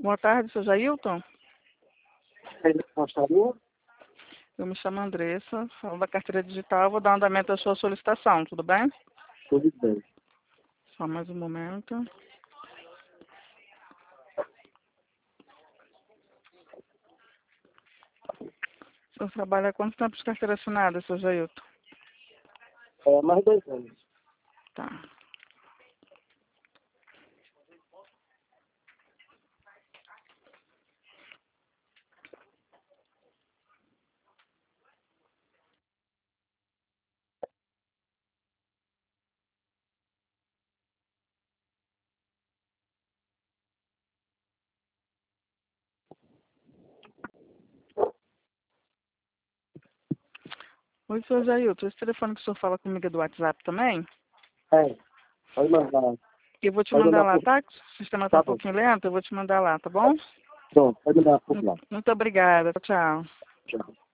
Boa tarde, seu Jailton. Gostaria? Eu me chamo Andressa, falo da carteira digital, vou dar andamento à sua solicitação, tudo bem? Tudo bem. Só mais um momento. O senhor trabalha há quanto tempo de carteira assinada, seu Jailton? Mais 2 anos. Tá. Oi, seu Jailton, esse telefone que o senhor fala comigo é do WhatsApp também? Pode mandar. Eu vou te Pode mandar mandar lá, por... tá? O sistema tá Tá um bom. pouquinho lento, eu vou te mandar lá, tá bom? Pronto, pode mandar por lá. Muito obrigada, tchau. Tchau.